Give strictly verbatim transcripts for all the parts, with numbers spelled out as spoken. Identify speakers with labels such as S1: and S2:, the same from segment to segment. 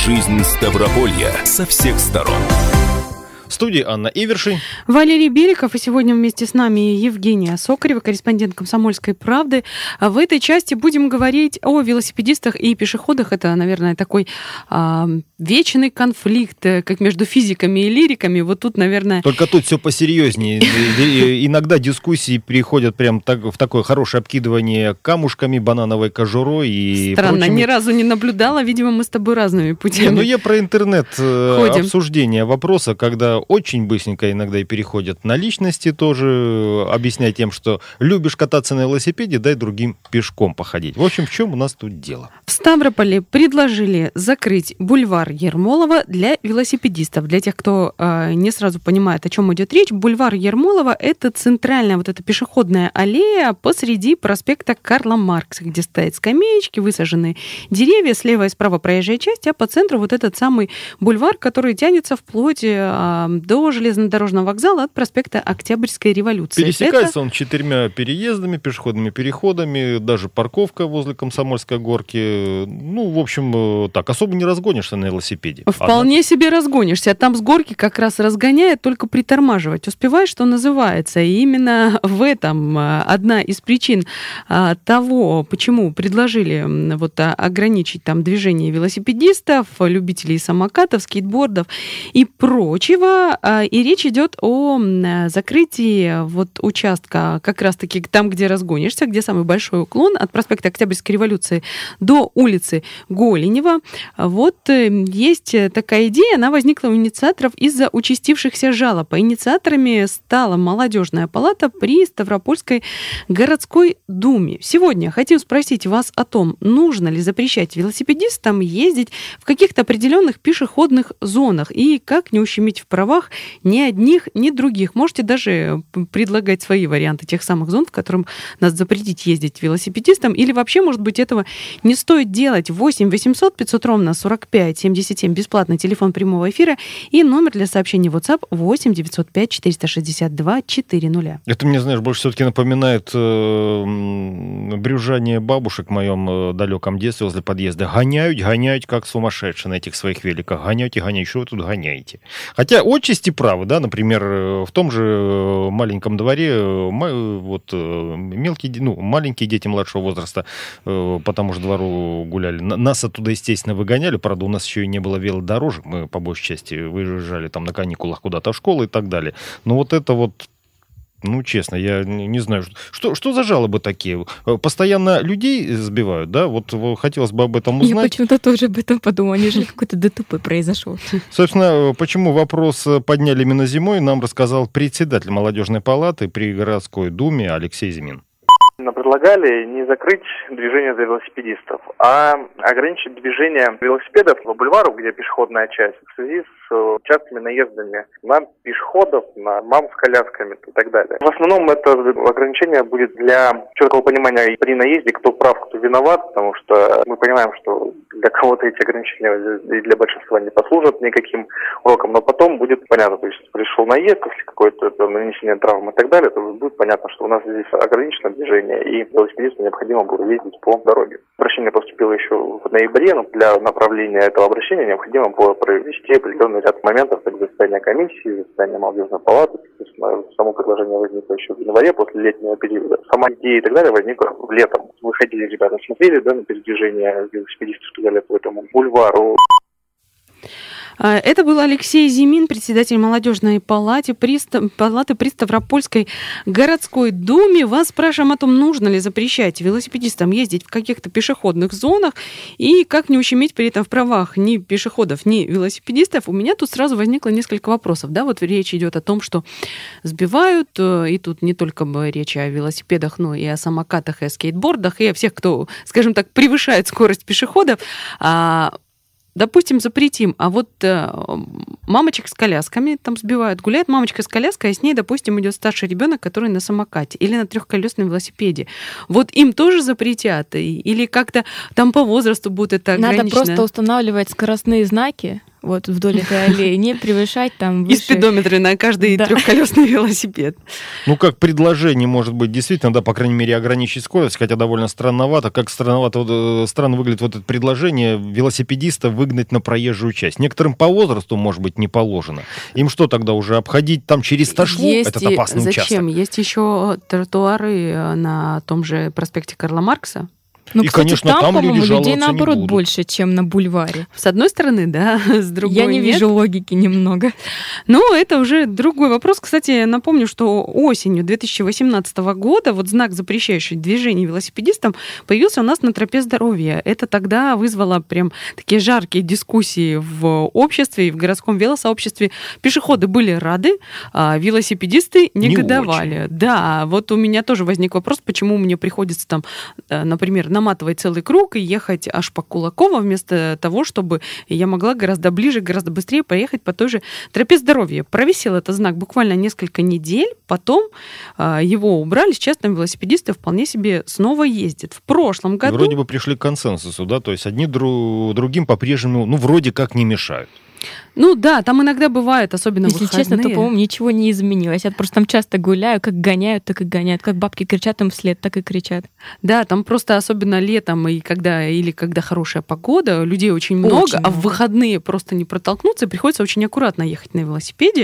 S1: Жизнь Ставрополья со всех сторон.
S2: В студии Анна Ивершин,
S3: Валерий Беликов, и сегодня вместе с нами Евгения Сокарева, корреспондент «Комсомольской правды». В этой части будем говорить о велосипедистах и пешеходах. Это, наверное, такой а, вечный конфликт, как между физиками и лириками. Вот тут, наверное...
S2: Только тут все посерьезнее. Иногда дискуссии переходят прям в такое хорошее обкидывание камушками, банановой кожурой и
S3: Странно,
S2: прочими.
S3: Ни разу не наблюдала. Видимо, мы с тобой разными путями.
S2: Ну, я про интернет обсуждение вопроса, когда очень быстренько иногда и переходят на личности тоже, объясняя тем, что любишь кататься на велосипеде, дай другим пешком походить. В общем, в чем у нас тут дело?
S3: В Ставрополе предложили закрыть бульвар Ермолова для велосипедистов. Для тех, кто э, не сразу понимает, о чем идет речь, бульвар Ермолова — это центральная вот эта пешеходная аллея посреди проспекта Карла Маркса, где стоят скамеечки, высаженные деревья, слева и справа проезжая часть, а по центру вот этот самый бульвар, который тянется вплоть э, до железнодорожного вокзала от проспекта Октябрьской революции.
S2: Пересекается
S3: Это...
S2: он четырьмя переездами, пешеходными переходами, даже парковка возле Комсомольской горки. Ну, в общем, так, особо не разгонишься на велосипеде.
S3: Вполне
S2: Одна...
S3: себе разгонишься. Там с горки как раз разгоняет, только притормаживать успеваешь, что называется. И именно в этом одна из причин того, почему предложили вот ограничить там движение велосипедистов, любителей самокатов, скейтбордов и прочего. И речь идет о закрытии вот участка как раз-таки там, где разгонишься, где самый большой уклон от проспекта Октябрьской революции до улицы Голенева. Вот есть такая идея, она возникла у инициаторов из-за участившихся жалоб. А инициаторами стала молодежная палата при Ставропольской городской думе. Сегодня хотим спросить вас о том, нужно ли запрещать велосипедистам ездить в каких-то определенных пешеходных зонах и как не ущемить в правах ни одних, ни других. Можете даже предлагать свои варианты тех самых зон, в которых нас запретить ездить велосипедистам, или вообще, может быть, этого не стоит делать. восемь восемьсот пятьсот ровно сорок пять семьдесят семь, бесплатный телефон прямого эфира и номер для сообщений WhatsApp восемь девятьсот пять четыреста шестьдесят два четыреста.
S2: Это мне, знаешь, больше все-таки напоминает э, брюзжание бабушек в моем э, далеком детстве возле подъезда. Гоняют, гоняют, как сумасшедшие на этих своих великах. Гоняйте, гоняйте, что вы тут гоняете? Хотя отчасти правы, да, например, в том же маленьком дворе вот мелкие, ну, маленькие дети младшего возраста по тому же двору гуляли. Нас оттуда, естественно, выгоняли, правда, у нас еще и не было велодорожек, мы по большей части выезжали там на каникулах куда-то в школу и так далее. Но вот это вот, ну, честно, я не знаю, что, что за жалобы такие? Постоянно людей сбивают, да? Вот хотелось бы об этом узнать.
S4: Я почему-то тоже об этом подумала, неужели какой-то ДТП произошел.
S2: Собственно, почему вопрос подняли именно зимой, нам рассказал председатель молодежной палаты при городской думе Алексей Зимин.
S5: Предлагали не закрыть движение для велосипедистов, а ограничить движение велосипедов по бульвару, где пешеходная часть, в связи с частыми наездами на пешеходов, на мам с колясками и так далее. В основном это ограничение будет для четкого понимания при наезде, кто прав, кто виноват, потому что мы понимаем, что для кого-то эти ограничения и для большинства не послужат никаким уроком, но потом будет понятно, то есть пришел наезд, если какое-то нанесение травм и так далее, то будет понятно, что у нас здесь ограничено движение, и велосипедисту необходимо было ездить по дороге. Обращение поступило еще в ноябре, но для направления этого обращения необходимо было провести определенный ряд моментов, как заседание комиссии, заседание молодежной палаты. Само предложение возникло еще в январе, после летнего периода. Сама идея и так далее возникла летом. Выходили ребята, смотрели, да, на передвижение велосипедистов и так далее по этому бульвару.
S3: Это был Алексей Зимин, председатель молодежной палаты при, палаты при Ставропольской городской думе. Вас спрашиваем о том, нужно ли запрещать велосипедистам ездить в каких-то пешеходных зонах и как не ущемить при этом в правах ни пешеходов, ни велосипедистов. У меня тут сразу возникло несколько вопросов. Да, вот речь идет о том, что сбивают, и тут не только речь о велосипедах, но и о самокатах, и о скейтбордах, и о всех, кто, скажем так, превышает скорость пешеходов. Допустим, запретим, а вот э, мамочек с колясками там сбивают. Гуляет мамочка с коляской, а с ней, допустим, идет старший ребенок, который на самокате или на трехколесном велосипеде. Вот им тоже запретят? Или как-то там по возрасту будет это ограничено?
S4: Надо просто устанавливать скоростные знаки, вот вдоль этой аллеи, не превышать там выше...
S3: И спидометры на каждый да. трехколесный велосипед.
S2: Ну, как предложение, может быть, действительно, да, по крайней мере, ограничить скорость, хотя довольно странновато. Как странновато, вот, странно выглядит вот это предложение велосипедиста выгнать на проезжую часть. Некоторым по возрасту, может быть, не положено. Им что тогда уже, обходить там через Ташлу,
S3: есть
S2: этот опасный
S3: зачем?
S2: участок?
S3: Есть еще тротуары на том же проспекте Карла Маркса.
S4: Ну,
S2: и,
S4: кстати,
S2: конечно,
S4: там,
S2: там
S4: по-моему,
S2: люди
S4: людей,
S2: жаловаться
S4: наоборот,
S2: не будут.
S4: больше, чем на бульваре.
S3: С одной стороны, да, с другой
S4: Я не
S3: нет.
S4: вижу логики немного.
S3: Но это уже другой вопрос. Кстати, напомню, что осенью две тысячи восемнадцатого года вот знак, запрещающий движение велосипедистам, появился у нас на тропе здоровья. Это тогда вызвало прям такие жаркие дискуссии в обществе и в городском велосообществе. Пешеходы были рады, а велосипедисты негодовали.
S2: Не
S3: да, вот у меня тоже возник вопрос, почему мне приходится там, например, наматывать целый круг и ехать аж по Кулаково, вместо того, чтобы я могла гораздо ближе, гораздо быстрее проехать по той же тропе здоровья. Провисел этот знак буквально несколько недель, потом э, его убрали, сейчас там велосипедисты вполне себе снова ездят. В прошлом году...
S2: И вроде бы пришли к консенсусу, да, то есть одни дру... другим по-прежнему, ну, вроде как не мешают.
S3: Ну да, там иногда бывает, особенно
S4: Если
S3: выходные.
S4: честно, то, по-моему, ничего не изменилось. Я просто там часто гуляю, как гоняют, так и гоняют. Как бабки кричат им вслед, так и кричат.
S3: Да, там просто особенно летом и когда, или когда хорошая погода, людей очень много,
S4: Очень
S3: а
S4: много.
S3: в выходные просто не протолкнуться, приходится очень аккуратно ехать на велосипеде.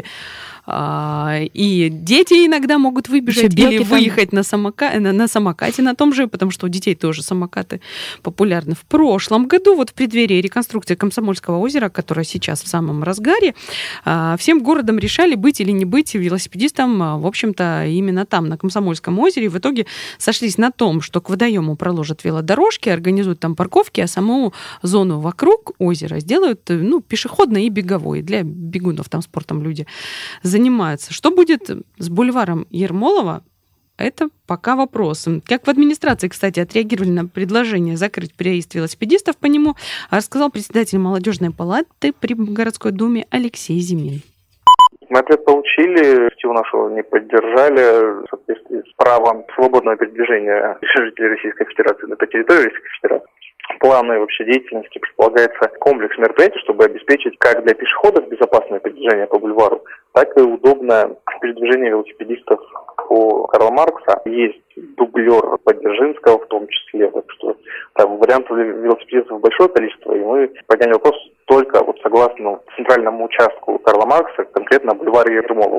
S3: И дети иногда могут выбежать или
S4: там...
S3: выехать на, самока... на, на самокате на том же, потому что у детей тоже самокаты популярны. В прошлом году, вот в преддверии реконструкции Комсомольского озера, которая сейчас в самом разгаре, всем городом решали, быть или не быть велосипедистом, в общем-то, именно там, на Комсомольском озере. В итоге сошлись на том, что к водоему проложат велодорожки, организуют там парковки, а саму зону вокруг озера сделают, ну, пешеходной и беговой. Для бегунов там спортом люди занимаются. Что будет с бульваром Ермолова? Это пока вопрос. Как в администрации, кстати, отреагировали на предложение закрыть переезд велосипедистов по нему, рассказал председатель молодежной палаты при городской думе Алексей Зимин.
S5: Мы ответ получили, инициативу нашу не поддержали в соответствии с правом свободного передвижения жителей Российской Федерации на территории Российской Федерации. Планы вообще деятельности предполагается комплекс мероприятий, чтобы обеспечить как для пешеходов безопасное передвижение по бульвару, так и удобное передвижение велосипедистов по Карла Маркса. Есть дублер по Дзержинского в том числе, так что там вариантов велосипедистов большое количество, и мы подняли вопрос только вот согласно центральному участку Карла Маркса, конкретно бульваре Ермолова.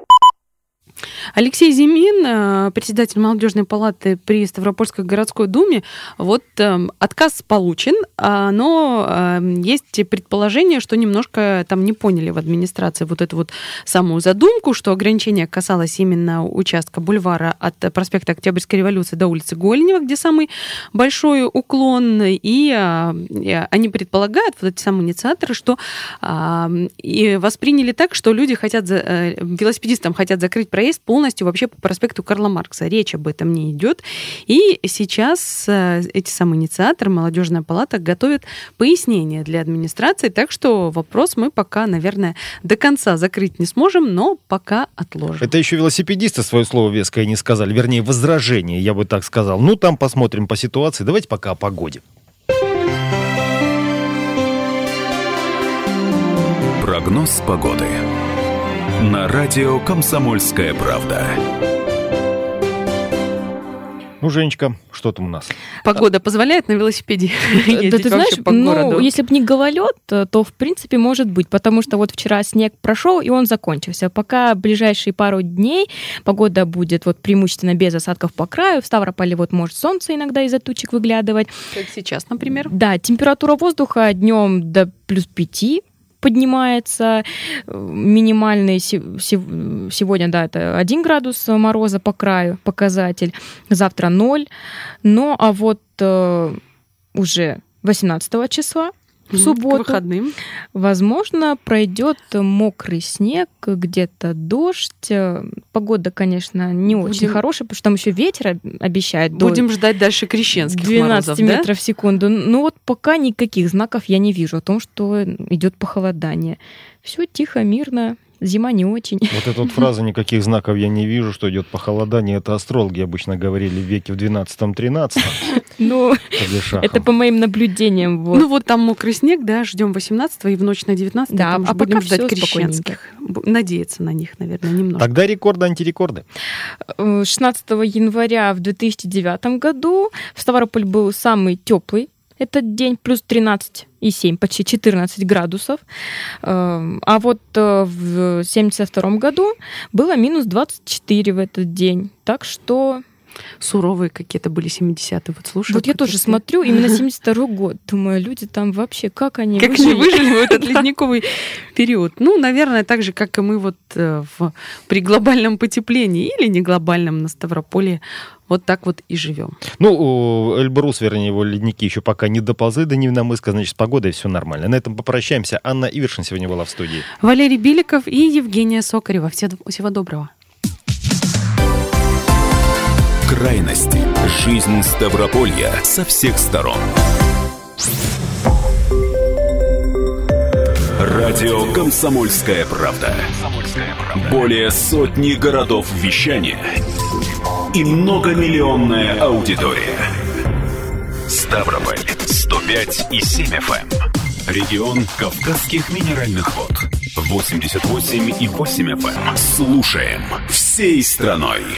S3: Алексей Зимин, председатель молодежной палаты при Ставропольской городской думе, вот э, отказ получен, но э, есть предположение, что немножко там не поняли в администрации вот эту вот самую задумку, что ограничение касалось именно участка бульвара от проспекта Октябрьской революции до улицы Голенева, где самый большой уклон, и э, они предполагают, вот эти самые инициаторы, что э, и восприняли так, что люди хотят, за, э, велосипедистам хотят закрыть проезд полностью вообще по проспекту Карла Маркса. Речь об этом не идет. И сейчас эти самые инициаторы, молодежная палата, готовят пояснения для администрации, так что вопрос мы пока, наверное, до конца закрыть не сможем, но пока отложим.
S2: Это еще велосипедисты свое слово веское не сказали, вернее, возражение, я бы так сказал. Ну, там посмотрим по ситуации. Давайте пока о погоде.
S1: Прогноз погоды на радио «Комсомольская правда».
S2: Ну, Женечка, что там у нас?
S3: Погода позволяет на велосипеде ездить
S4: Да ты знаешь,
S3: вообще по
S4: ну,
S3: городу?
S4: если бы не гололед, то, в принципе, может быть, потому что вот вчера снег прошел, и он закончился. Пока ближайшие пару дней погода будет вот преимущественно без осадков по краю. В Ставрополе вот может солнце иногда из-за тучек выглядывать.
S3: Как сейчас, например.
S4: Да, температура воздуха днем до плюс пяти поднимается. Минимальный сегодня, да, это один градус мороза по краю показатель. Завтра ноль. Ну, а вот э, уже восемнадцатого числа, в субботу,
S3: к выходным,
S4: возможно, пройдет мокрый снег, где-то дождь. Погода, конечно, не Будем... очень хорошая, потому что там еще ветер обещает.
S3: Будем до ждать дальше крещенских
S4: двенадцать
S3: морозов,
S4: метров
S3: да?
S4: в секунду. Ну вот пока никаких знаков я не вижу о том, что идет похолодание. Все тихо, мирно, Зима не очень.
S2: Вот эта вот фраза «никаких знаков я не вижу, что идет похолодание», это астрологи обычно говорили в веке в двенадцатом-тринадцатом.
S4: Ну, это по моим наблюдениям. Вот.
S3: Ну, вот там мокрый снег, да, ждем восемнадцатого и в ночь на девятнадцатое.
S4: Да, а
S3: будем
S4: пока
S3: ждать
S4: всё
S3: крещенских. Надеяться на них, наверное, немного.
S2: Тогда рекорды, антирекорды.
S4: шестнадцатого января в две тысячи девятом году в Ставрополь был самый теплый этот день, плюс тринадцать и семь, почти четырнадцать градусов. А вот в семьдесят втором году было минус двадцать четыре в этот день. Так что...
S3: Суровые какие-то были семидесятые. Вот слушай.
S4: Вот я тоже смотрю, именно семьдесят второй год. Думаю, люди там вообще, как они
S3: как
S4: выжили?
S3: Как они выжили в этот ледниковый период? Ну, наверное, так же, как и мы вот в, при глобальном потеплении или не глобальном на Ставрополье. Вот так вот и живем.
S2: Ну, Эльбрус, вернее, его ледники еще пока не доползли до Невномыска, значит, с погодой все нормально. На этом попрощаемся. Анна Ивершин сегодня была в студии.
S3: Валерий Биликов и Евгения Сокарева. Всего доброго.
S1: Крайности. Жизнь Ставрополья со всех сторон. Радио «Комсомольская правда». Более сотни городов вещания и многомиллионная аудитория. Ставрополь сто пять и семь эф эм. Регион Кавказских минеральных вод восемьдесят восемь и восемь эф эм. Слушаем всей страной.